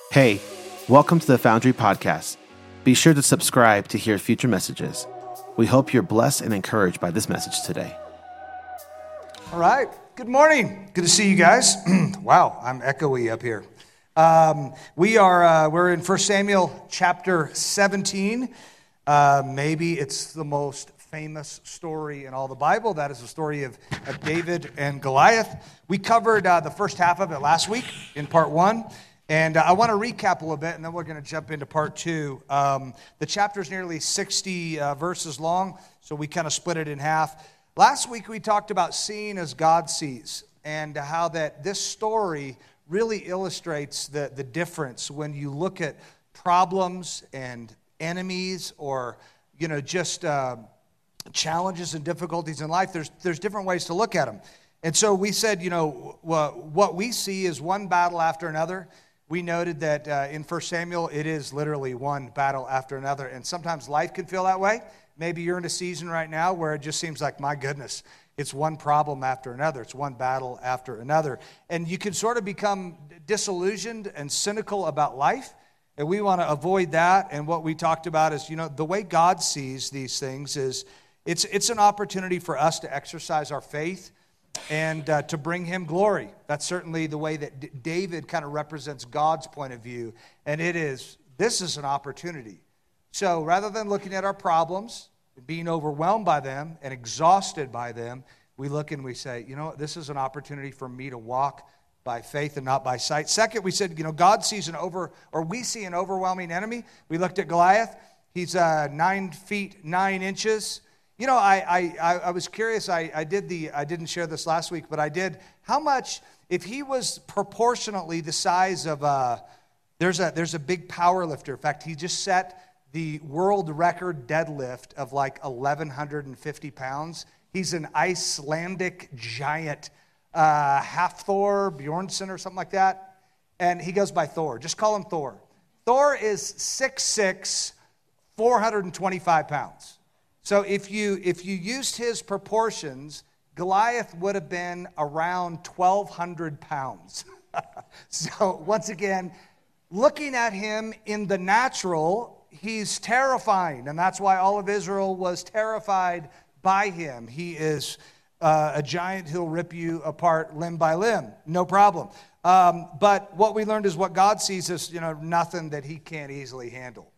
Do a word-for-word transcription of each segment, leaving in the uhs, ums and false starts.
Hey, welcome to the Foundry Podcast. Be sure to subscribe to hear future messages. We hope you're blessed and encouraged by this message today. All right. Good morning. Good to see you guys. Wow, I'm echoey up here. Um, we are uh, we're in First Samuel chapter seventeen. Uh, maybe it's the most famous story in all the Bible. That is the story of, of David and Goliath. We covered uh, the first half of it last week in part one. And uh, I want to recap a little bit, and then we're going to jump into part two. Um, the chapter is nearly sixty uh, verses long, so we kind of split it in half. Last week we talked about seeing as God sees, and how that this story really illustrates the, the difference when you look at problems and enemies, or you know just uh, challenges and difficulties in life. There's there's different ways to look at them. And so we said, you know, what we see is one battle after another. We noted that uh, in First Samuel, it is literally one battle after another. And sometimes life can feel that way. Maybe you're in a season right now where it just seems like, my goodness, it's one problem after another. It's one battle after another. And you can sort of become disillusioned and cynical about life. And we want to avoid that. And what we talked about is, you know, the way God sees these things is it's, it's an opportunity for us to exercise our faith and uh, to bring him glory. That's certainly the way that D- David kind of represents God's point of view. And it is, this is an opportunity. So rather than looking at our problems, being overwhelmed by them and exhausted by them, we look and we say, you know, this is an opportunity for me to walk by faith and not by sight. Second, we said, you know, God sees an over, or we see an overwhelming enemy. We looked at Goliath. He's uh, nine feet, nine inches. You know, I, I I was curious. I, I did the I didn't share this last week, but I did. How much, if he was proportionately the size of a, there's a there's a big power lifter. In fact, he just set the world record deadlift of like eleven fifty pounds. He's an Icelandic giant, uh, Hafthor Bjornsson or something like that, and he goes by Thor. Just call him Thor. Thor is six six, four hundred twenty-five pounds. So if you if you used his proportions, Goliath would have been around twelve hundred pounds. So once again, looking at him in the natural, he's terrifying. And that's why all of Israel was terrified by him. He is uh, a giant who'll rip you apart limb by limb. No problem. Um, but what we learned is what God sees is, you know, nothing that he can't easily handle.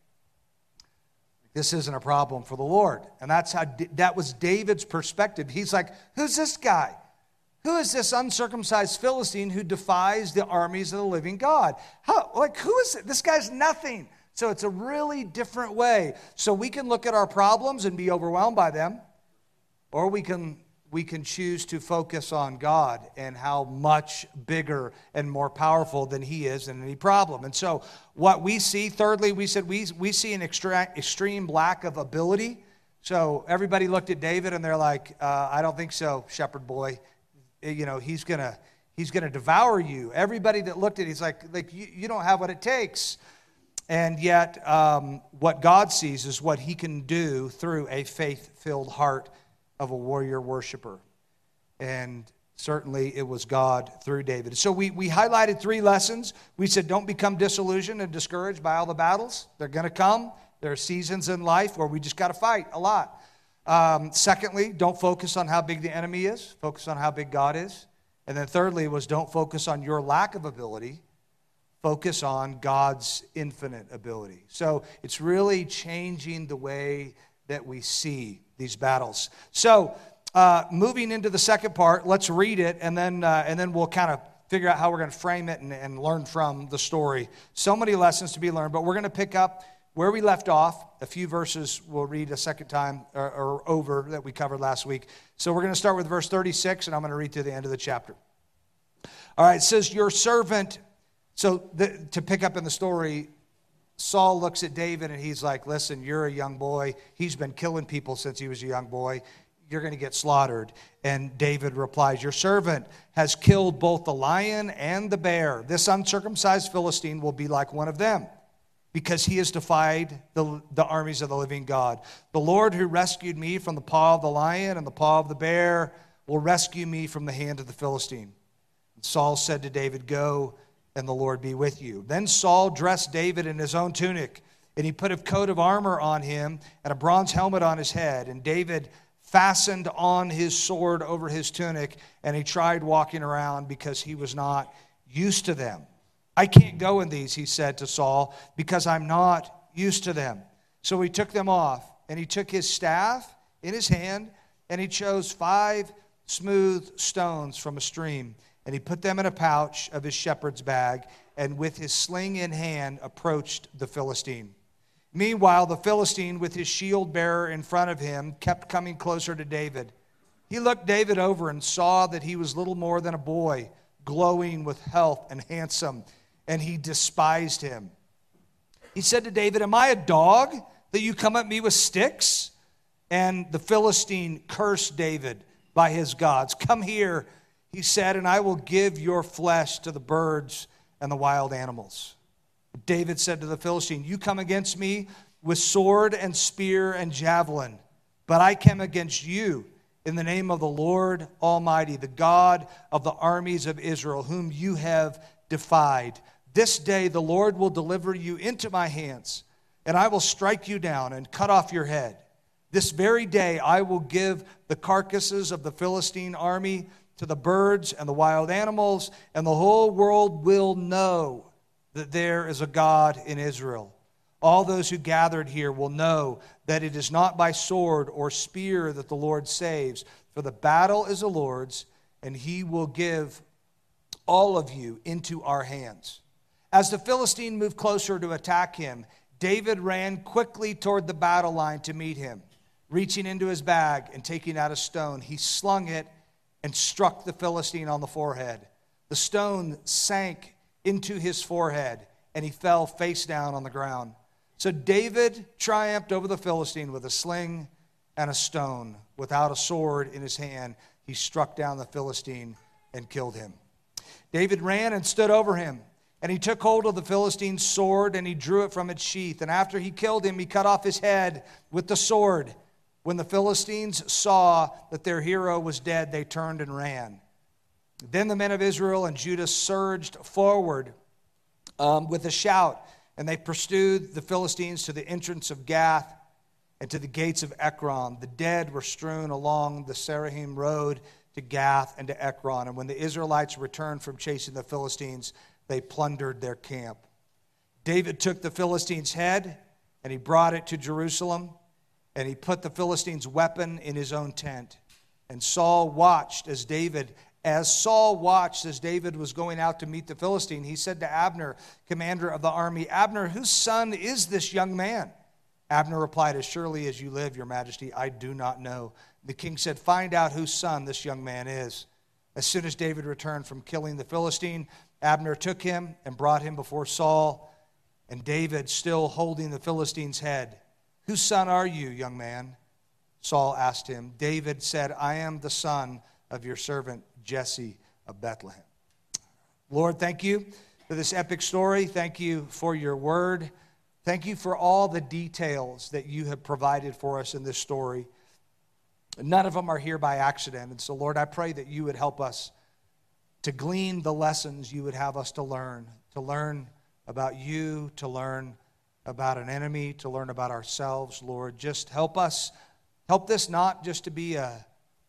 This isn't a problem for the Lord. And that's how that was David's perspective. He's like, who's this guy? Who is this uncircumcised Philistine who defies the armies of the living God? How, like, who is it? This guy's nothing. So it's a really different way. So we can look at our problems and be overwhelmed by them, or we can we can choose to focus on God and how much bigger and more powerful than he is in any problem. And so what we see, thirdly, we said we, we see an extra, extreme lack of ability. So everybody looked at David and they're like, uh, I don't think so, shepherd boy. You know, he's going to he's gonna devour you. Everybody that looked at it, he's like, like you, you don't have what it takes. And yet um, what God sees is what he can do through a faith-filled heart of a warrior worshiper. And certainly it was God through David. So we, we highlighted three lessons. We said don't become disillusioned and discouraged by all the battles. They're going to come. There are seasons in life where we just got to fight a lot. Um, secondly, don't focus on how big the enemy is. Focus on how big God is. And then thirdly was don't focus on your lack of ability. Focus on God's infinite ability. So it's really changing the way that we see these battles. So, uh, moving into the second part, let's read it, and then uh, and then we'll kind of figure out how we're going to frame it and, and learn from the story. So many lessons to be learned, but we're going to pick up where we left off. A few verses we'll read a second time or, or over that we covered last week. So we're going to start with verse thirty-six, and I'm going to read to the end of the chapter. All right, it says, your servant, so the, to pick up in the story, Saul looks at David and he's like, listen, you're a young boy. He's been killing people since he was a young boy. You're going to get slaughtered. And David replies, your servant has killed both the lion and the bear. This uncircumcised Philistine will be like one of them, because he has defied the, the armies of the living God. The Lord who rescued me from the paw of the lion and the paw of the bear will rescue me from the hand of the Philistine. And Saul said to David, go and the Lord be with you." Then Saul dressed David in his own tunic, and he put a coat of armor on him and a bronze helmet on his head. And David fastened on his sword over his tunic, and he tried walking around because he was not used to them. "I can't go in these," he said to Saul, "because I'm not used to them." So he took them off, and he took his staff in his hand, and he chose five smooth stones from a stream, and he put them in a pouch of his shepherd's bag, and with his sling in hand approached the Philistine. Meanwhile, the Philistine, with his shield bearer in front of him, kept coming closer to David. He looked David over and saw that he was little more than a boy, glowing with health and handsome, and he despised him. He said to David, "Am I a dog that you come at me with sticks?" And the Philistine cursed David by his gods. "Come here," he said, "and I will give your flesh to the birds and the wild animals." David said to the Philistine, "You come against me with sword and spear and javelin, but I came against you in the name of the Lord Almighty, the God of the armies of Israel, whom you have defied. This day the Lord will deliver you into my hands, and I will strike you down and cut off your head. This very day I will give the carcasses of the Philistine army to the birds and the wild animals, and the whole world will know that there is a God in Israel. All those who gathered here will know that it is not by sword or spear that the Lord saves, for the battle is the Lord's, and he will give all of you into our hands." As the Philistine moved closer to attack him, David ran quickly toward the battle line to meet him. Reaching into his bag and taking out a stone, he slung it and struck the Philistine on the forehead. The stone sank into his forehead, and he fell face down on the ground. So David triumphed over the Philistine with a sling and a stone. Without a sword in his hand, he struck down the Philistine and killed him. David ran and stood over him, and he took hold of the Philistine's sword, and he drew it from its sheath. And after he killed him, he cut off his head with the sword. When the Philistines saw that their hero was dead, they turned and ran. Then the men of Israel and Judah surged forward um, with a shout, and they pursued the Philistines to the entrance of Gath and to the gates of Ekron. The dead were strewn along the Serahim road to Gath and to Ekron. And when the Israelites returned from chasing the Philistines, they plundered their camp. David took the Philistine's head, and he brought it to Jerusalem, and he put the Philistine's weapon in his own tent. And Saul watched as David As Saul watched as David was going out to meet the Philistine, he said to Abner, commander of the army, "Abner, whose son is this young man?" Abner replied, "As surely as you live, your majesty, I do not know." The king said, "Find out whose son this young man is." As soon as David returned from killing the Philistine, Abner took him and brought him before Saul, and David still holding the Philistine's head. "Whose son are you, young man?" Saul asked him. David said, "I am the son of your servant Jesse of Bethlehem." Lord, thank you for this epic story. Thank you for your word. Thank you for all the details that you have provided for us in this story. None of them are here by accident. And so, Lord, I pray that you would help us to glean the lessons you would have us to learn, to learn about you, to learn about an enemy, to learn about ourselves. Lord, just help us. Help this not just to be a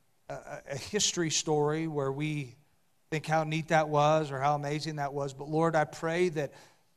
a history story where we think how neat that was or how amazing that was. But Lord, I pray that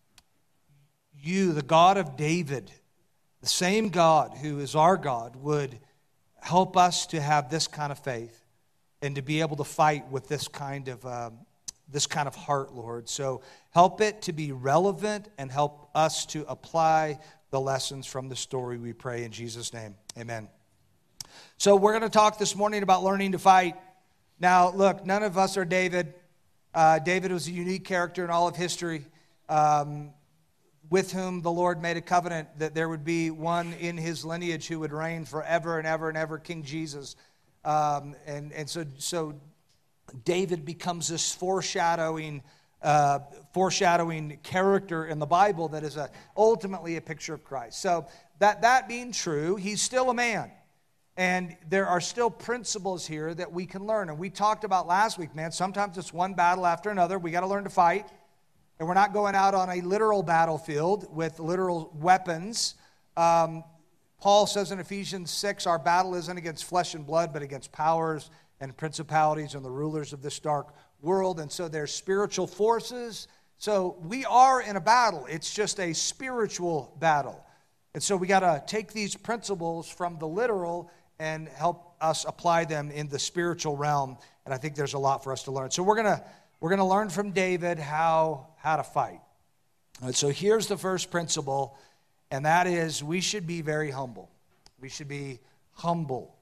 you, the God of David, the same God who is our God, would help us to have this kind of faith and to be able to fight with this kind of um, this kind of heart, Lord. So help it to be relevant and help us to apply the lessons from the story, we pray in Jesus' name. Amen. So we're going to talk this morning about learning to fight. Now, look, none of us are David. Uh, David was a unique character in all of history, um, with whom the Lord made a covenant that there would be one in his lineage who would reign forever and ever and ever, King Jesus. Um, and, and so, so David becomes this foreshadowing uh, foreshadowing character in the Bible that is a, ultimately a picture of Christ. So that, that being true, he's still a man. And there are still principles here that we can learn. And we talked about last week, man, sometimes it's one battle after another. We got to learn to fight. And we're not going out on a literal battlefield with literal weapons. Um, Paul says in Ephesians six, our battle isn't against flesh and blood, but against powers and principalities and the rulers of this dark world. And so there's spiritual forces. So we are in a battle. It's just a spiritual battle. And so we got to take these principles from the literal and help us apply them in the spiritual realm. And I think there's a lot for us to learn. So we're going to we're going to learn from David how, how to fight. All right, so here's the first principle, and that is we should be very humble. We should be humble.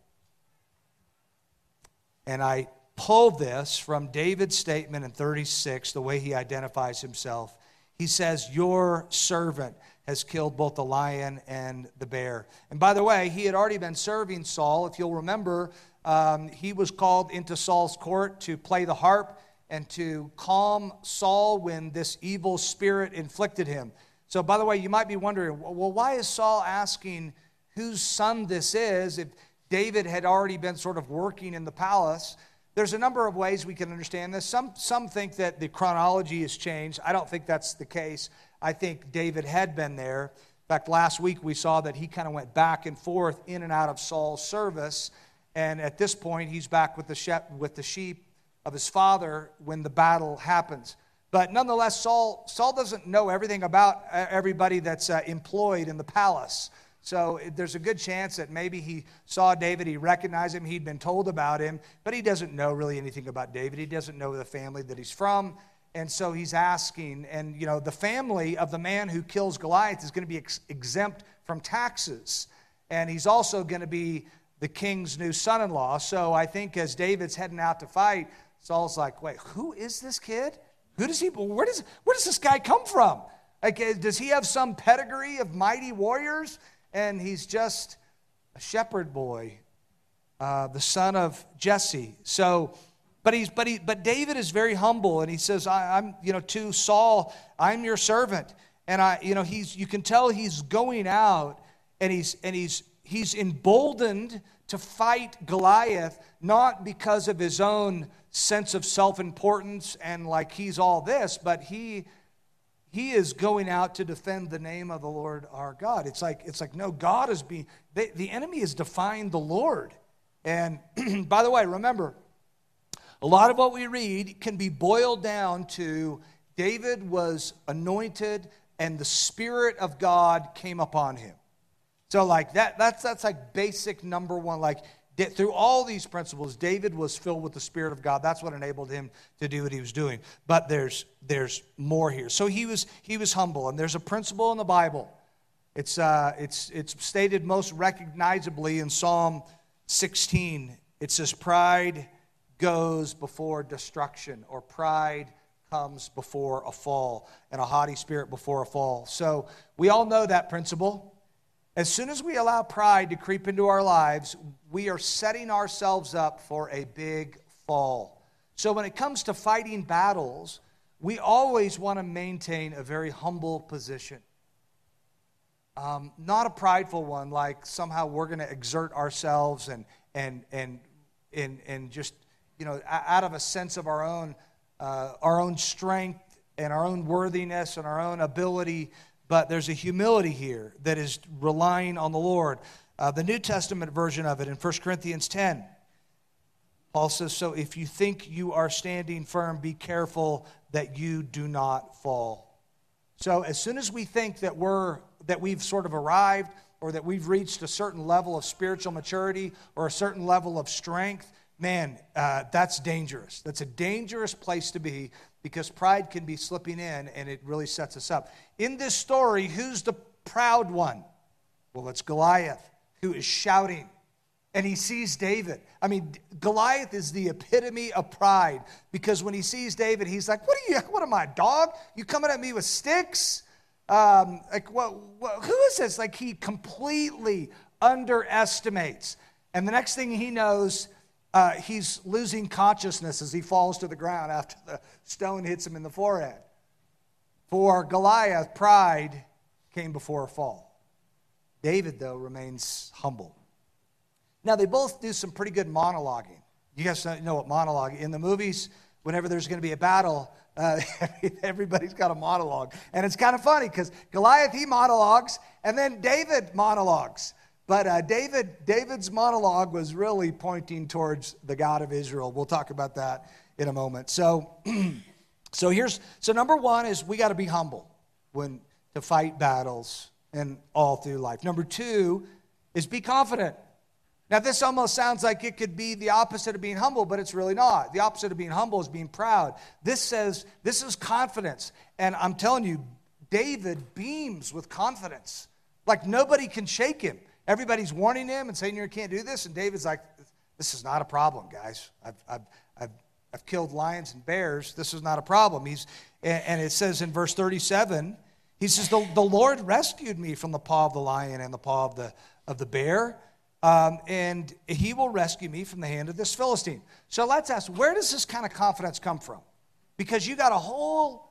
And I pulled this from David's statement in thirty-six, the way he identifies himself. He says, your servant has killed both the lion and the bear. And by the way, he had already been serving Saul. If you'll remember, um, he was called into Saul's court to play the harp and to calm Saul when this evil spirit inflicted him. So by the way, you might be wondering, well, why is Saul asking whose son this is if David had already been sort of working in the palace? There's a number of ways we can understand this. Some, some think that the chronology has changed. I don't think that's the case. I think David had been there. In fact, last week we saw that he kind of went back and forth in and out of Saul's service. And at this point, he's back with the, shep- with the sheep of his father when the battle happens. But nonetheless, Saul, Saul doesn't know everything about everybody that's uh, employed in the palace. So there's a good chance that maybe he saw David, he recognized him, he'd been told about him, but he doesn't know really anything about David. He doesn't know the family that he's from, and so he's asking. And, you know, the family of the man who kills Goliath is going to be ex- exempt from taxes, and he's also going to be the king's new son-in-law. So I think as David's heading out to fight, Saul's like, wait, who is this kid? Who does he, where does, where does this guy come from? Like, does he have some pedigree of mighty warriors? And he's just a shepherd boy, uh, the son of Jesse. So, but he's but he but David is very humble, and he says, I, "I'm you know to Saul, I'm your servant." And I you know he's you can tell he's going out, and he's and he's he's emboldened to fight Goliath, not because of his own sense of self-importance and like he's all this, but he. He is going out to defend the name of the Lord our God. It's like, it's like no, God is being, they, the enemy is defying the Lord. And by the way, remember, a lot of what we read can be boiled down to David was anointed and the Spirit of God came upon him. So like that, that's, that's like basic number one, like through all these principles, David was filled with the Spirit of God. That's what enabled him to do what he was doing. But there's there's more here. So he was he was humble, and there's a principle in the Bible. It's uh it's it's stated most recognizably in Psalm sixteen. It says, "Pride goes before destruction," or pride comes before a fall, and a haughty spirit before a fall. So we all know that principle. As soon as we allow pride to creep into our lives, we are setting ourselves up for a big fall. So when it comes to fighting battles, we always want to maintain a very humble position. Um, not a prideful one, like somehow we're going to exert ourselves and and and and and just you know out of a sense of our own uh, our own strength and our own worthiness and our own ability. But there's a humility here that is relying on the Lord. Uh, the New Testament version of it in First Corinthians ten, Paul says, "So if you think you are standing firm, be careful that you do not fall." So as soon as we think that we're that we've sort of arrived or that we've reached a certain level of spiritual maturity or a certain level of strength, man, uh, that's dangerous. That's a dangerous place to be, because pride can be slipping in, and it really sets us up. In this story, who's the proud one? Well, it's Goliath, who is shouting, and he sees David. I mean, Goliath is the epitome of pride, because when he sees David, he's like, what are you, what am I, dog? You coming at me with sticks? Um, like, what, what, who is this? Like, he completely underestimates. And the next thing he knows, Uh, he's losing consciousness as he falls to the ground after the stone hits him in the forehead. For Goliath, pride came before a fall. David, though, remains humble. Now, they both do some pretty good monologuing. You guys know what monologue. In the movies, whenever there's going to be a battle, Uh, everybody's got a monologue. And it's kind of funny because Goliath, he monologues, and then David monologues. But uh, David, David's monologue was really pointing towards the God of Israel. We'll talk about that in a moment. So, so here's so number one is we got to be humble when to fight battles and all through life. Number two is be confident. Now, this almost sounds like it could be the opposite of being humble, but it's really not. The opposite of being humble is being proud. This says, this is confidence. And I'm telling you, David beams with confidence. Like nobody can shake him. Everybody's warning him and saying, you can't do this. And David's like, this is not a problem, guys. I've, I've, I've, I've killed lions and bears. This is not a problem. He's, and it says in verse thirty-seven, he says, the, the Lord rescued me from the paw of the lion and the paw of the, of the bear. Um, and he will rescue me from the hand of this Philistine. So let's ask, where does this kind of confidence come from? Because you got a whole,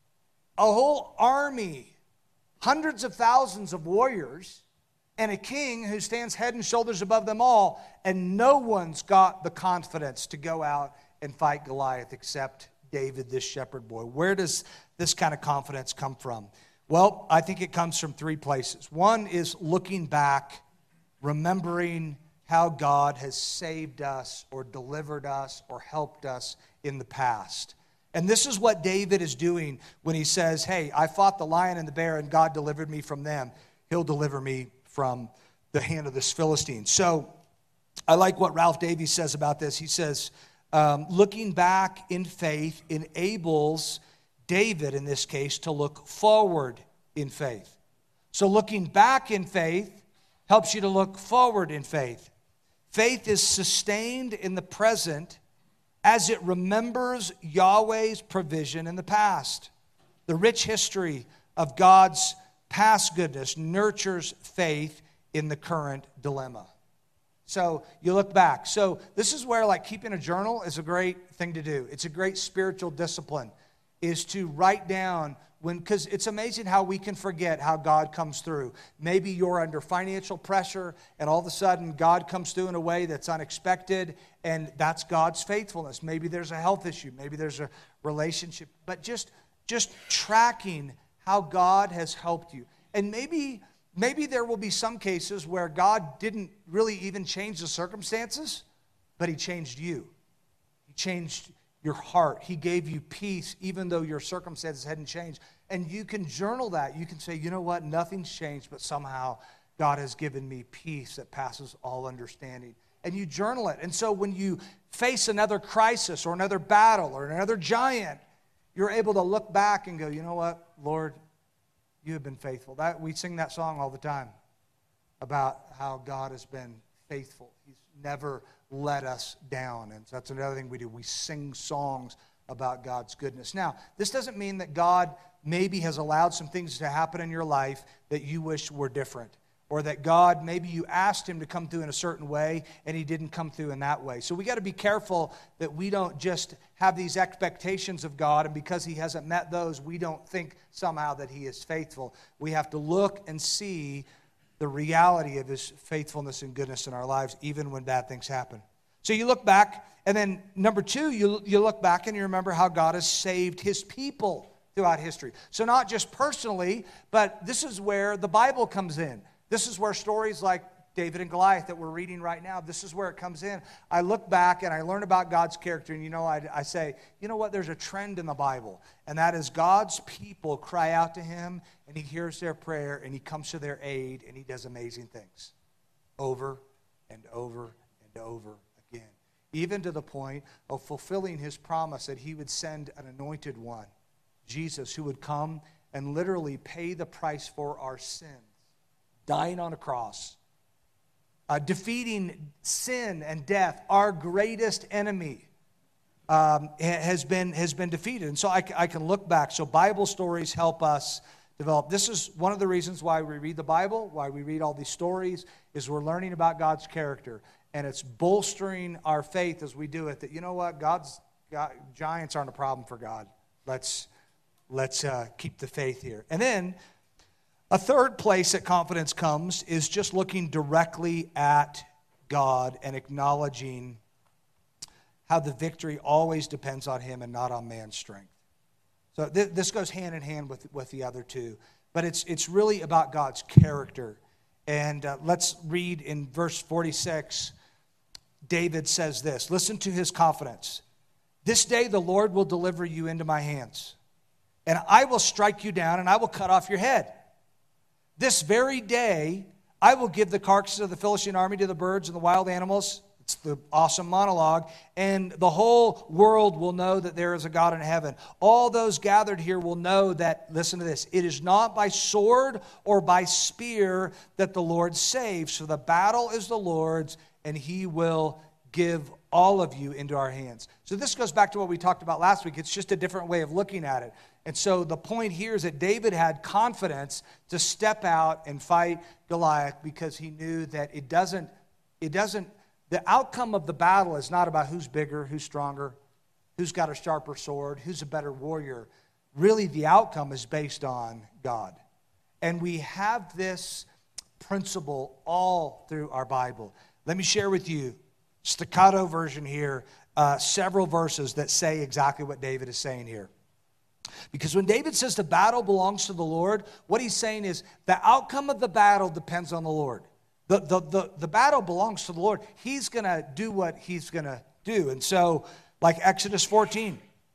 a whole army, hundreds of thousands of warriors, and a king who stands head and shoulders above them all, and no one's got the confidence to go out and fight Goliath except David, this shepherd boy. Where does this kind of confidence come from? Well, I think it comes from three places. One is looking back, remembering how God has saved us or delivered us or helped us in the past. And this is what David is doing when he says, hey, I fought the lion and the bear and God delivered me from them. He'll deliver me from the hand of this Philistine. So I like what Ralph Davies says about this. He says, um, looking back in faith enables David, in this case, to look forward in faith. So looking back in faith helps you to look forward in faith. Faith is sustained in the present as it remembers Yahweh's provision in the past. The rich history of God's past goodness nurtures faith in the current dilemma. So you look back. So this is where like keeping a journal is a great thing to do. It's a great spiritual discipline, is to write down when, because it's amazing how we can forget how God comes through. Maybe you're under financial pressure and all of a sudden God comes through in a way that's unexpected, and that's God's faithfulness. Maybe there's a health issue. Maybe there's a relationship. But just, just tracking how God has helped you. And maybe, maybe there will be some cases where God didn't really even change the circumstances, but he changed you. He changed your heart. He gave you peace even though your circumstances hadn't changed. And you can journal that. You can say, you know what, nothing's changed, but somehow God has given me peace that passes all understanding. And you journal it. And so when you face another crisis or another battle or another giant, you're able to look back and go, you know what, Lord, you have been faithful. That, we sing that song all the time about how God has been faithful. He's never let us down. And so that's another thing we do. We sing songs about God's goodness. Now, this doesn't mean that God maybe has allowed some things to happen in your life that you wish were different, or that God, maybe you asked him to come through in a certain way and he didn't come through in that way. So we got to be careful that we don't just have these expectations of God, and because he hasn't met those, we don't think somehow that he is faithful. We have to look and see the reality of his faithfulness and goodness in our lives, even when bad things happen. So you look back, and then number two, you, you look back and you remember how God has saved his people throughout history. So not just personally, but this is where the Bible comes in. This is where stories like David and Goliath that we're reading right now, this is where it comes in. I look back and I learn about God's character, and you know, I, I say, you know what, there's a trend in the Bible, and that is God's people cry out to him, and he hears their prayer, and he comes to their aid, and he does amazing things over and over and over again, even to the point of fulfilling his promise that he would send an anointed one, Jesus, who would come and literally pay the price for our sins, dying on a cross, uh, defeating sin and death, our greatest enemy, um, has been has been defeated. And so I, I can look back. So Bible stories help us develop. This is one of the reasons why we read the Bible, why we read all these stories, is we're learning about God's character. And it's bolstering our faith as we do it, that, you know what, God's God, giants aren't a problem for God. Let's, let's uh, keep the faith here. And then a third place that confidence comes is just looking directly at God and acknowledging how the victory always depends on him and not on man's strength. So th- this goes hand in hand with, with the other two. But it's, it's really about God's character. And uh, let's read in verse forty-six. David says this, listen to his confidence. This day the Lord will deliver you into my hands, and I will strike you down, and I will cut off your head. This very day I will give the carcasses of the Philistine army to the birds and the wild animals. It's the awesome monologue. And the whole world will know that there is a God in heaven. All those gathered here will know that, listen to this, it is not by sword or by spear that the Lord saves. For the battle is the Lord's, and he will give all of you into our hands. So this goes back to what we talked about last week. It's just a different way of looking at it. And so the point here is that David had confidence to step out and fight Goliath because he knew that it doesn't, it doesn't, the outcome of the battle is not about who's bigger, who's stronger, who's got a sharper sword, who's a better warrior. Really, the outcome is based on God. And we have this principle all through our Bible. Let me share with you, staccato version here, uh, several verses that say exactly what David is saying here. Because when David says the battle belongs to the Lord, what he's saying is the outcome of the battle depends on the Lord. The, the, the, the battle belongs to the Lord. He's going to do what he's going to do. And so, like Exodus fourteen,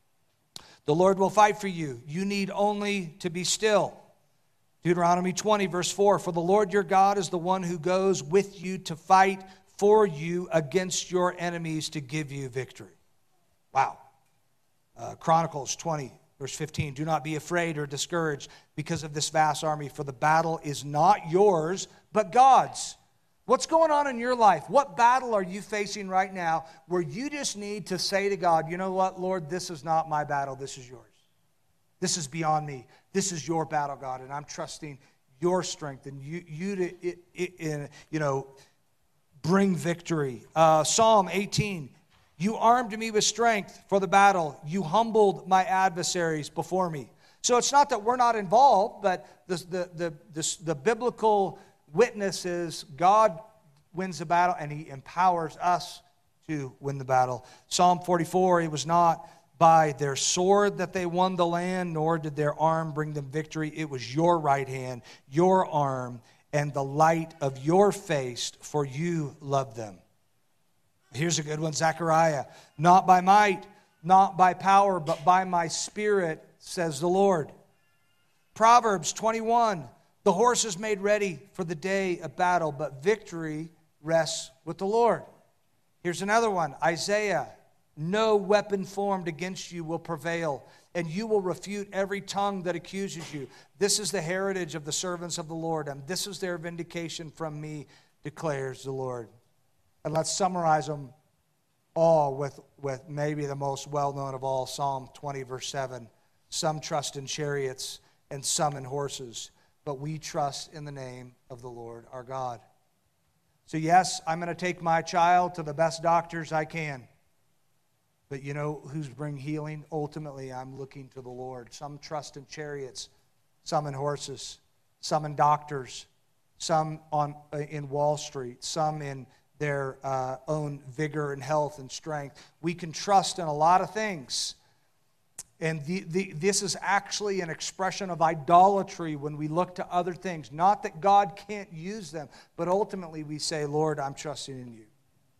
the Lord will fight for you. You need only to be still. Deuteronomy twenty, verse four, for the Lord your God is the one who goes with you to fight for you against your enemies to give you victory. Wow. Uh, Chronicles twenty, verse fifteen, do not be afraid or discouraged because of this vast army, for the battle is not yours, but God's. What's going on in your life? What battle are you facing right now where you just need to say to God, you know what, Lord, this is not my battle, this is yours. This is beyond me. This is your battle, God, and I'm trusting your strength and you, you to, it, it, you know, bring victory. Uh, Psalm eighteen, you armed me with strength for the battle. You humbled my adversaries before me. So it's not that we're not involved, but the, the, the, the, the biblical witness is God wins the battle and he empowers us to win the battle. Psalm forty-four, it was not by their sword that they won the land, nor did their arm bring them victory. It was your right hand, your arm, and the light of your face, for you loved them. Here's a good one, Zechariah. Not by might, not by power, but by my spirit, says the Lord. Proverbs twenty-one, the horse is made ready for the day of battle, but victory rests with the Lord. Here's another one, Isaiah. No weapon formed against you will prevail, and you will refute every tongue that accuses you. This is the heritage of the servants of the Lord, and this is their vindication from me, declares the Lord. And let's summarize them all with, with maybe the most well-known of all, Psalm twenty, verse seven. Some trust in chariots and some in horses, but we trust in the name of the Lord our God. So yes, I'm going to take my child to the best doctors I can. But you know who's bring healing? Ultimately, I'm looking to the Lord. Some trust in chariots, some in horses, some in doctors, some on uh, in Wall Street, some in their uh, own vigor and health and strength. We can trust in a lot of things. And the, the, this is actually an expression of idolatry when we look to other things. Not that God can't use them, but ultimately we say, Lord, I'm trusting in you.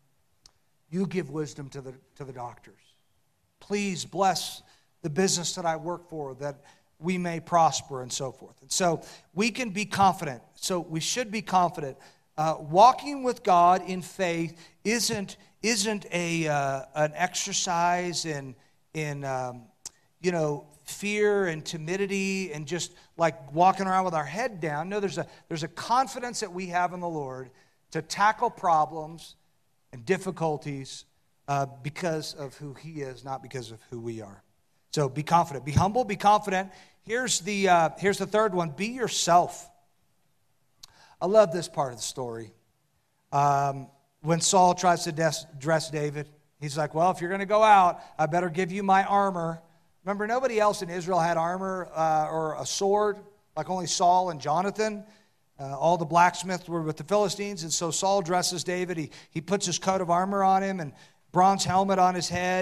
You give wisdom to the, to the doctors. Please bless the business that I work for, that we may prosper and so forth. And so we can be confident. So we should be confident. Uh, walking with God in faith isn't, isn't a, uh, an exercise in, in um, you know, fear and timidity and just like walking around with our head down. No, there's a, there's a confidence that we have in the Lord to tackle problems and difficulties uh, because of who he is, not because of who we are. So be confident. Be humble, be confident. Here's the, uh, here's the third one. Be yourself. I love this part of the story. Um, when Saul tries to des- dress David, he's like, well, if you're going to go out, I better give you my armor. Remember, nobody else in Israel had armor uh, or a sword, like only Saul and Jonathan. Uh, all the blacksmiths were with the Philistines, and so Saul dresses David. He, he puts his coat of armor on him and bronze helmet on his head,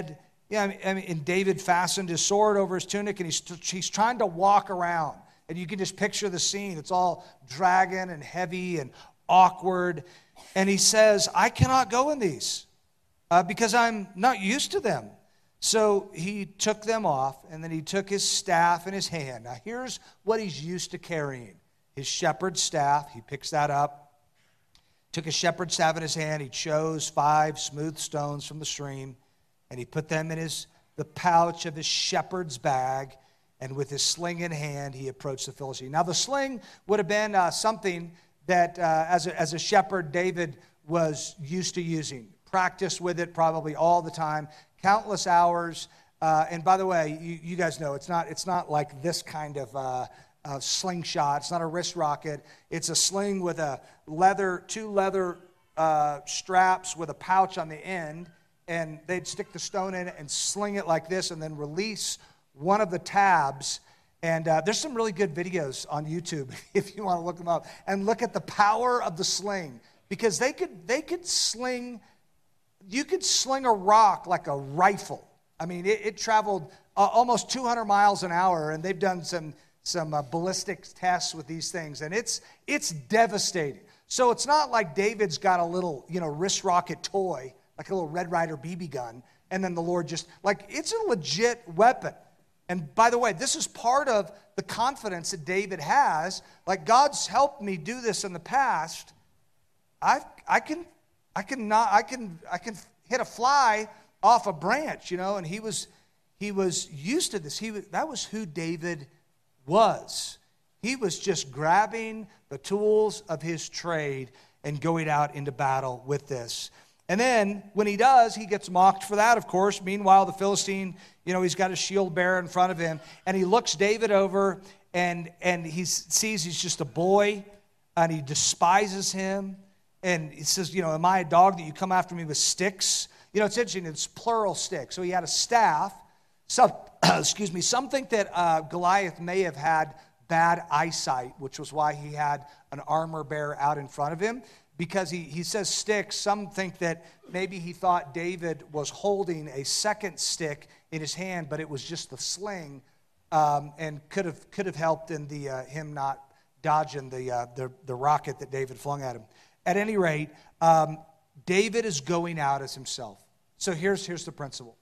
Yeah, I mean, I mean, and David fastened his sword over his tunic, and he's, he's trying to walk around. And you can just picture the scene. It's all dragging and heavy and awkward. And he says, I cannot go in these uh, because I'm not used to them. So he took them off, and then he took his staff in his hand. Now here's what he's used to carrying. His shepherd's staff, he picks that up. Took a shepherd's staff in his hand. He chose five smooth stones from the stream, and he put them in his the pouch of his shepherd's bag. And with his sling in hand, he approached the Philistine. Now the sling would have been uh, something that, uh, as a, as a shepherd, David was used to using. Practiced with it probably all the time, countless hours. Uh, and by the way, you, you guys know it's not it's not like this kind of uh, uh, slingshot. It's not a wrist rocket. It's a sling with a leather, two leather uh, straps with a pouch on the end, and they'd stick the stone in it and sling it like this, and then release one of the tabs. And uh, there's some really good videos on YouTube if you want to look them up and look at the power of the sling, because they could they could sling. You could sling a rock like a rifle. I mean, it, it traveled uh, almost two hundred miles an hour, and they've done some some uh, ballistic tests with these things, and it's it's devastating. So it's not like David's got a little, you know, wrist rocket toy, like a little Red Ryder B B gun, and then the Lord just, like, it's a legit weapon. And by the way, this is part of the confidence that David has. Like, God's helped me do this in the past. I I can I can not I can I can hit a fly off a branch, you know. And he was he was used to this. He was, that was who David was. He was just grabbing the tools of his trade and going out into battle with this. And then when he does, he gets mocked for that, of course. Meanwhile, the Philistine, you know, he's got a shield bearer in front of him. And he looks David over, and, and he sees he's just a boy, and he despises him. And he says, you know, am I a dog that you come after me with sticks? You know, it's interesting. It's plural sticks. So he had a staff. Some, excuse me. Some think that uh, Goliath may have had bad eyesight, which was why he had an armor bearer out in front of him. Because he, he says sticks, some think that maybe he thought David was holding a second stick in his hand, but it was just the sling, um, and could have could have helped in the uh, him not dodging the, uh, the the rocket that David flung at him. At any rate, um, David is going out as himself. So here's here's the principle.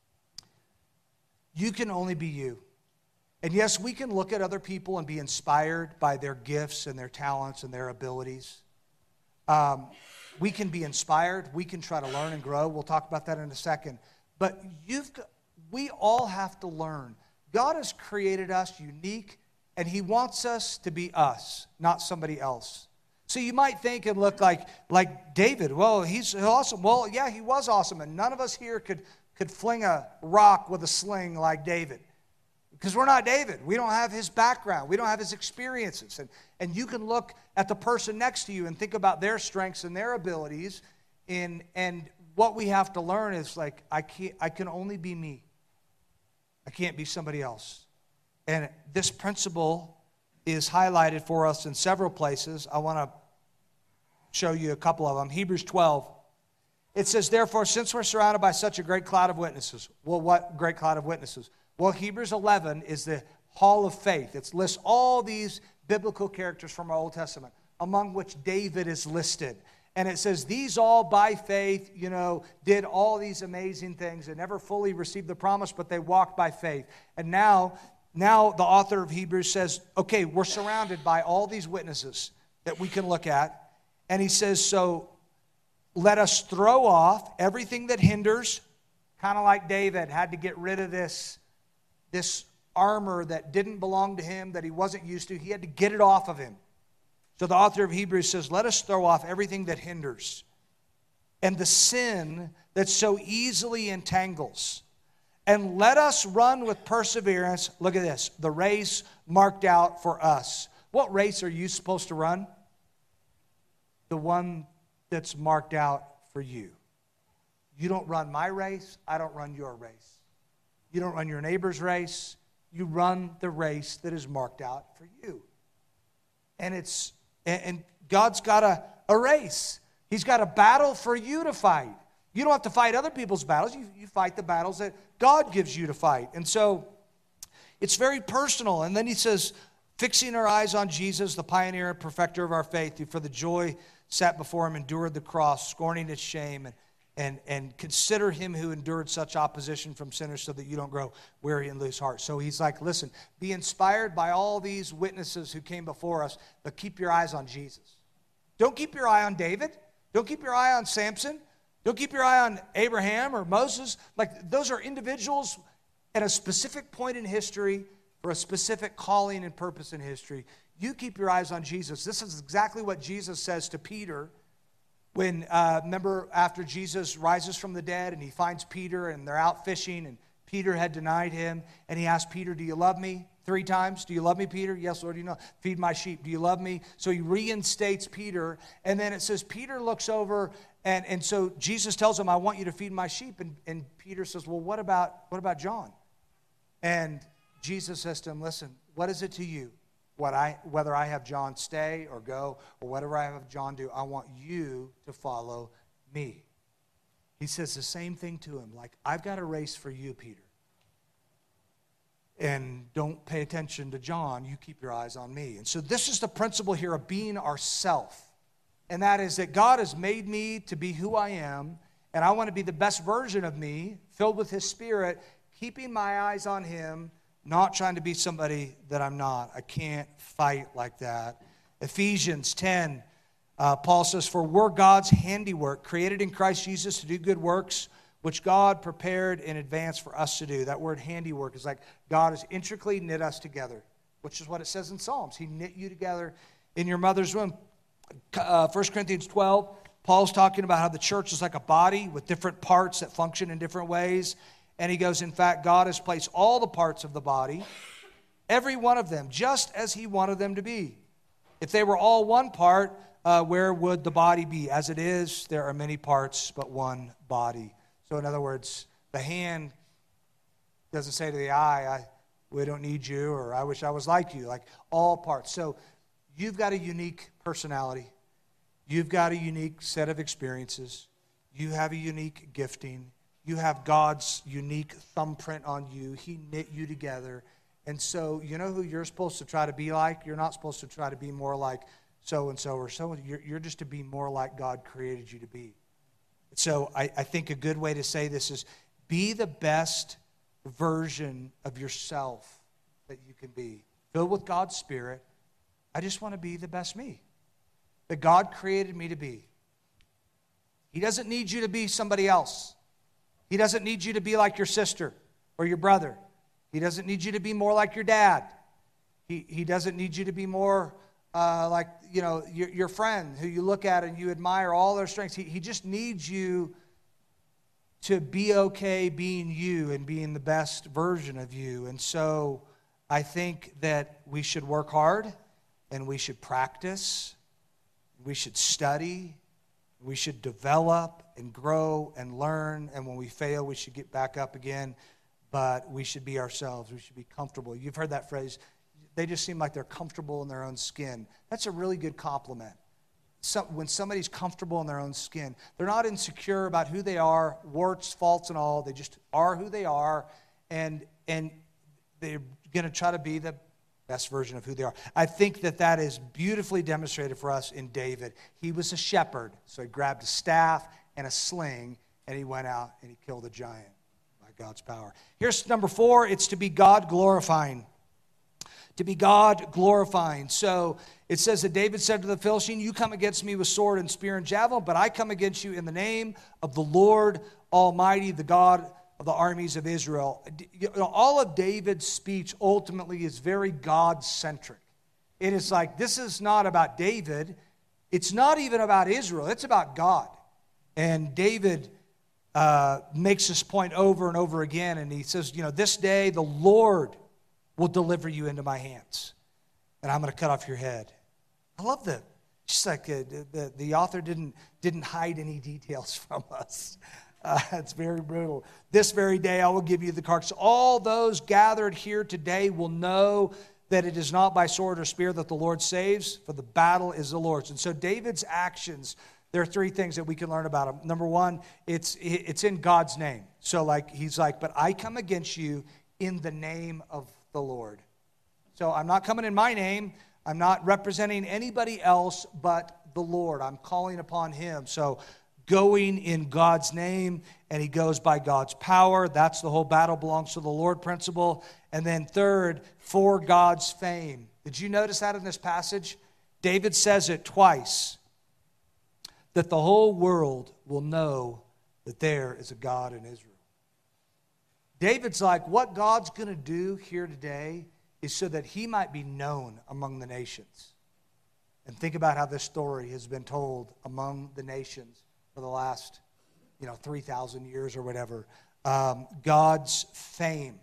You can only be you. And yes, we can look at other people and be inspired by their gifts and their talents and their abilities. Um, we can be inspired. We can try to learn and grow. We'll talk about that in a second. But you've got, we all have to learn. God has created us unique, and he wants us to be us, not somebody else. So you might think and look like, like David. Well, he's awesome. Well, yeah, he was awesome, and none of us here could, could fling a rock with a sling like David. Because we're not David. We don't have his background. We don't have his experiences. And, and you can look at the person next to you and think about their strengths and their abilities. And, and what we have to learn is, like, I can't, I can only be me. I can't be somebody else. And this principle is highlighted for us in several places. I want to show you a couple of them. Hebrews twelve. It says, therefore, since we're surrounded by such a great cloud of witnesses. Well, what great cloud of witnesses? Well, Hebrews eleven is the hall of faith. It lists all these biblical characters from our Old Testament, among which David is listed. And it says, these all by faith, you know, did all these amazing things and never fully received the promise, but they walked by faith. And now, now the author of Hebrews says, okay, we're surrounded by all these witnesses that we can look at. And he says, so let us throw off everything that hinders, kind of like David had to get rid of this This armor that didn't belong to him, that he wasn't used to. He had to get it off of him. So the author of Hebrews says, let us throw off everything that hinders and the sin that so easily entangles. And let us run with perseverance, look at this, the race marked out for us. What race are you supposed to run? The one that's marked out for you. You don't run my race, I don't run your race. You don't run your neighbor's race. You run the race that is marked out for you. And it's and God's got a, a race. He's got a battle for you to fight. You don't have to fight other people's battles. You, you fight the battles that God gives you to fight. And so it's very personal. And then he says, fixing our eyes on Jesus, the pioneer and perfecter of our faith, who for the joy set before him endured the cross, scorning its shame, and, and, and consider him who endured such opposition from sinners so that you don't grow weary and lose heart. So he's like, listen, be inspired by all these witnesses who came before us, but keep your eyes on Jesus. Don't keep your eye on David. Don't keep your eye on Samson. Don't keep your eye on Abraham or Moses. Like, those are individuals at a specific point in history for a specific calling and purpose in history. You keep your eyes on Jesus. This is exactly what Jesus says to Peter when, uh, remember, after Jesus rises from the dead and he finds Peter and they're out fishing and Peter had denied him, and he asked Peter, do you love me? Three times. Do you love me, Peter? Yes, Lord, you know. Feed my sheep. Do you love me? So he reinstates Peter, and then it says Peter looks over, and, and so Jesus tells him, I want you to feed my sheep, and, and Peter says, well, what about what about John? And Jesus says to him, listen, what is it to you? What I whether I have John stay or go, or whatever I have John do, I want you to follow me. He says the same thing to him, like, I've got a race for you, Peter. And don't pay attention to John, you keep your eyes on me. And so this is the principle here of being ourself. And that is that God has made me to be who I am, and I want to be the best version of me, filled with his Spirit, keeping my eyes on him, not trying to be somebody that I'm not. I can't fight like that. Ephesians ten, uh, Paul says, for we're God's handiwork, created in Christ Jesus to do good works, which God prepared in advance for us to do. That word handiwork is like God has intricately knit us together, which is what it says in Psalms. He knit you together in your mother's womb. Uh, First Corinthians twelve, Paul's talking about how the church is like a body with different parts that function in different ways. And he goes, in fact, God has placed all the parts of the body, every one of them, just as he wanted them to be. If they were all one part, uh, where would the body be? As it is, there are many parts, but one body. So in other words, the hand doesn't say to the eye, I, we don't need you, or I wish I was like you, like all parts. So you've got a unique personality. You've got a unique set of experiences. You have a unique gifting. You have God's unique thumbprint on you. He knit you together. And so you know who you're supposed to try to be like? You're not supposed to try to be more like so-and-so or so. You're, you're just to be more like God created you to be. So I, I think a good way to say this is be the best version of yourself that you can be. Filled with God's Spirit. I just want to be the best me that God created me to be. He doesn't need you to be somebody else. He doesn't need you to be like your sister or your brother. He doesn't need you to be more like your dad. He, he doesn't need you to be more uh, like, you know, your, your friend who you look at and you admire all their strengths. He, he just needs you to be okay being you and being the best version of you. And so I think that we should work hard and we should practice. We should study. We should develop and grow and learn, and when we fail, we should get back up again, but we should be ourselves. We should be comfortable. You've heard that phrase, they just seem like they're comfortable in their own skin. That's a really good compliment. So, when somebody's comfortable in their own skin, they're not insecure about who they are, warts, faults, and all. They just are who they are, and, and they're going to try to be the best version of who they are. I think that that is beautifully demonstrated for us in David. He was a shepherd, so he grabbed a staff and a sling, and he went out and he killed a giant by God's power. Here's number four, it's to be God glorifying. To be God glorifying. So it says that David said to the Philistine, you come against me with sword and spear and javelin, but I come against you in the name of the Lord Almighty, the God of the armies of Israel. You know, all of David's speech ultimately is very God-centric. It is like, this is not about David. It's not even about Israel. It's about God. And David uh, makes this point over and over again, and he says, you know, this day the Lord will deliver you into my hands, and I'm going to cut off your head. I love that. Just like uh, the, the author didn't, didn't hide any details from us. Uh, it's very brutal. This very day I will give you the carcass. All those gathered here today will know that it is not by sword or spear that the Lord saves, for the battle is the Lord's. And so David's actions there are three things that we can learn about him. Number one, it's it's in God's name. So like he's like, but I come against you in the name of the Lord. So I'm not coming in my name. I'm not representing anybody else but the Lord. I'm calling upon him. So going in God's name, and he goes by God's power. That's the whole battle belongs to the Lord principle. And then third, for God's fame. Did you notice that in this passage? David says it twice, that the whole world will know that there is a God in Israel. David's like, what God's going to do here today is so that he might be known among the nations. And think about how this story has been told among the nations for the last, you know, three thousand years or whatever. Um, God's fame.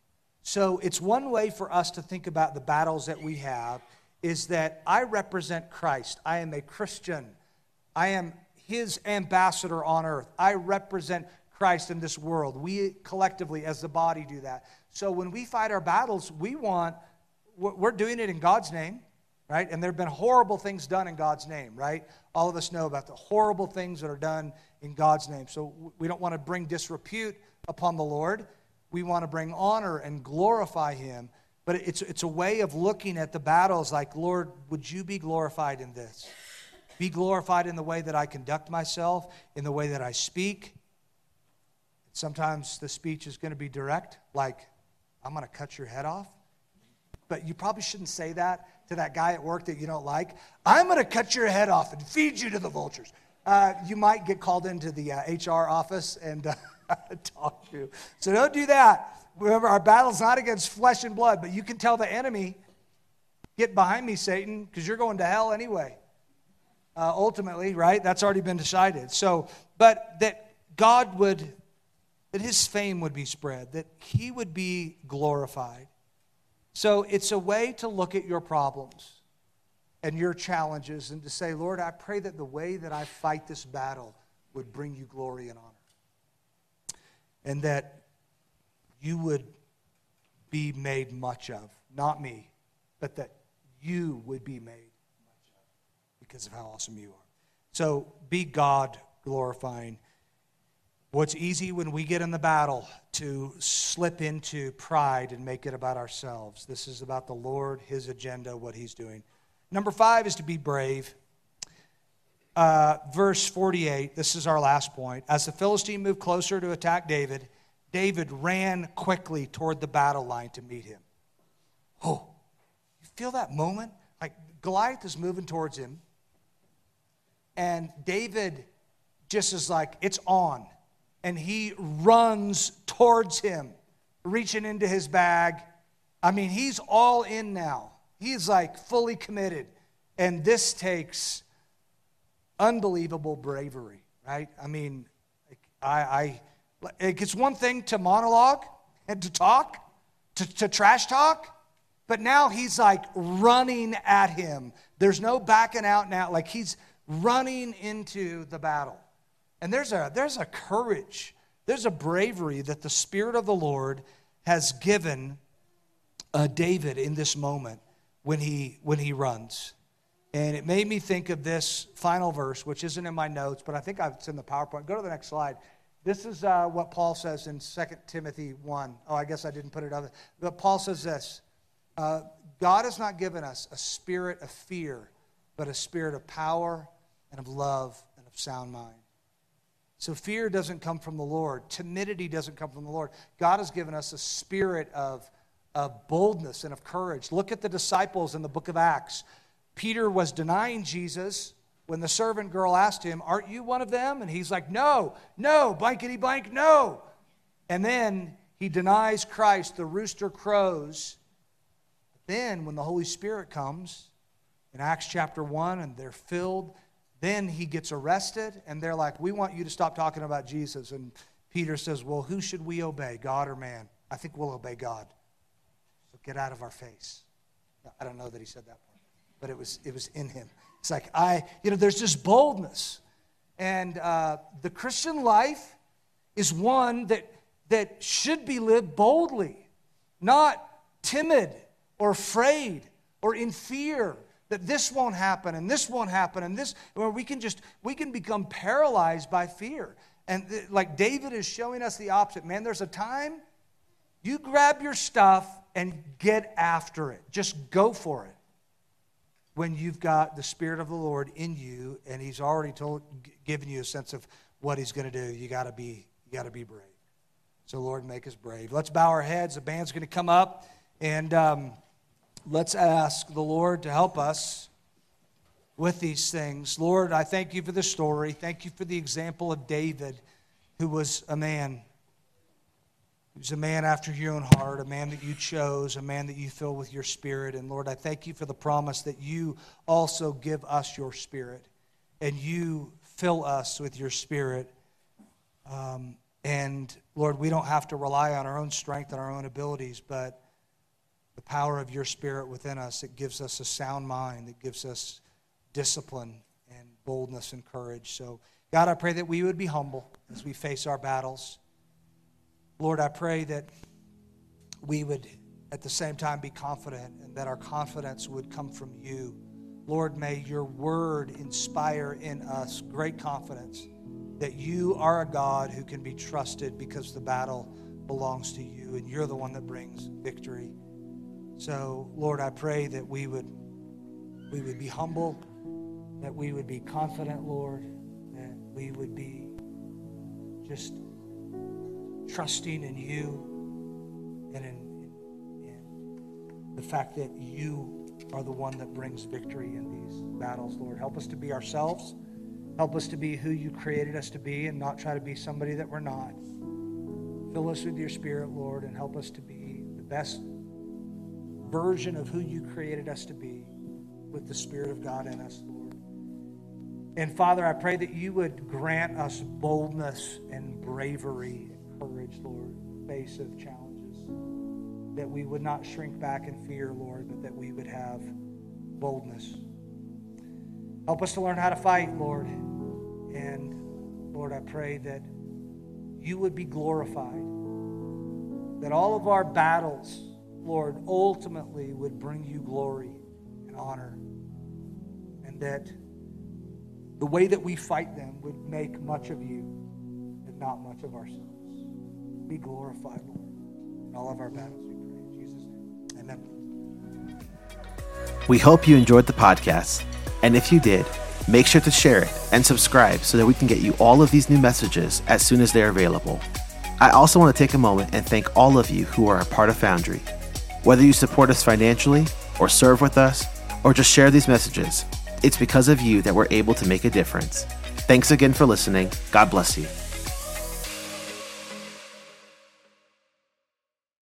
So it's one way for us to think about the battles that we have is that I represent Christ. I am a Christian. I am his ambassador on earth. I represent Christ in this world. We collectively as the body do that. So when we fight our battles, we want, we're doing it in God's name, right? And there have been horrible things done in God's name, right? All of us know about the horrible things that are done in God's name. So we don't want to bring disrepute upon the Lord. We want to bring honor and glorify him. But it's, it's a way of looking at the battles like, Lord, would you be glorified in this? Be glorified in the way that I conduct myself, in the way that I speak. Sometimes the speech is going to be direct, like, I'm going to cut your head off. But you probably shouldn't say that to that guy at work that you don't like. I'm going to cut your head off and feed you to the vultures. Uh, you might get called into the uh, H R office and uh, talk to. So don't do that. Remember, our battle's not against flesh and blood, but you can tell the enemy, get behind me, Satan, because you're going to hell anyway. Uh, ultimately, right? That's already been decided. So, but that God would, that his fame would be spread, that he would be glorified. So it's a way to look at your problems and your challenges and to say, Lord, I pray that the way that I fight this battle would bring you glory and honor. And that you would be made much of. Not me, but that you would be made much of because of how awesome you are. So be God glorifying. What's easy when we get in the battle to slip into pride and make it about ourselves. This is about the Lord, his agenda, what he's doing. Number five is to be brave. Uh, verse forty-eight, this is our last point. As the Philistine moved closer to attack David, David ran quickly toward the battle line to meet him. Oh, you feel that moment? Like Goliath is moving towards him, and David just is like, it's on. And he runs towards him, reaching into his bag. I mean, he's all in now. He's like fully committed. And this takes unbelievable bravery, right? I mean, I, I it's one thing to monologue and to talk, to, to trash talk, but now he's like running at him. There's no backing out now. Like he's running into the battle. And there's a there's a courage, there's a bravery that the Spirit of the Lord has given uh, David in this moment when he when he runs. And it made me think of this final verse, which isn't in my notes, but I think it's in the PowerPoint. Go to the next slide. This is uh, what Paul says in Second Timothy one. Oh, I guess I didn't put it up. But Paul says this, uh, God has not given us a spirit of fear, but a spirit of power and of love and of sound mind. So fear doesn't come from the Lord. Timidity doesn't come from the Lord. God has given us a spirit of, of boldness and of courage. Look at the disciples in the book of Acts. Peter was denying Jesus when the servant girl asked him, aren't you one of them? And he's like, no, no, blankety blank, no. And then he denies Christ. The rooster crows. But then when the Holy Spirit comes in Acts chapter one and they're filled, then he gets arrested, and they're like, we want you to stop talking about Jesus. And Peter says, well, who should we obey, God or man? I think we'll obey God. So get out of our face. I don't know that he said that part, but it was it was in him. It's like, I, you know, there's this boldness. And uh, the Christian life is one that, that should be lived boldly, not timid or afraid or in fear. that this won't happen and this won't happen and this, where we can just, we can become paralyzed by fear. And th- like David is showing us the opposite. Man, there's a time you grab your stuff and get after it. Just go for it. When you've got the Spirit of the Lord in you and He's already told, g- given you a sense of what He's going to do, you got to be, you got to be brave. So Lord, make us brave. Let's bow our heads. The band's going to come up and um, let's ask the Lord to help us with these things. Lord, I thank you for the story. Thank you for the example of David, who was a man. He was a man after your own heart, a man that you chose, a man that you filled with your Spirit. And Lord, I thank you for the promise that you also give us your Spirit, and you fill us with your Spirit. Um, and Lord, we don't have to rely on our own strength and our own abilities, but the power of your Spirit within us, it gives us a sound mind, it gives us discipline and boldness and courage. So, God, I pray that we would be humble as we face our battles. Lord, I pray that we would at the same time be confident, and that our confidence would come from you. Lord, may your word inspire in us great confidence that you are a God who can be trusted, because the battle belongs to you and you're the one that brings victory. So, Lord, I pray that we would we would be humble, that we would be confident, Lord, that we would be just trusting in you and in, in, in the fact that you are the one that brings victory in these battles, Lord. Help us to be ourselves. Help us to be who you created us to be and not try to be somebody that we're not. Fill us with your Spirit, Lord, and help us to be the best version of who you created us to be, with the Spirit of God in us, Lord. And Father, I pray that you would grant us boldness and bravery and courage, Lord, in the face of challenges. That we would not shrink back in fear, Lord, but that we would have boldness. Help us to learn how to fight, Lord. And Lord, I pray that you would be glorified. That all of our battles, Lord, ultimately would bring you glory and honor. And that the way that we fight them would make much of you and not much of ourselves. Be glorified, Lord, in all of our battles, we pray. In Jesus' name, amen. We hope you enjoyed the podcast. And if you did, make sure to share it and subscribe so that we can get you all of these new messages as soon as they're available. I also want to take a moment and thank all of you who are a part of Foundry. Whether you support us financially, or serve with us, or just share these messages, it's because of you that we're able to make a difference. Thanks again for listening. God bless you.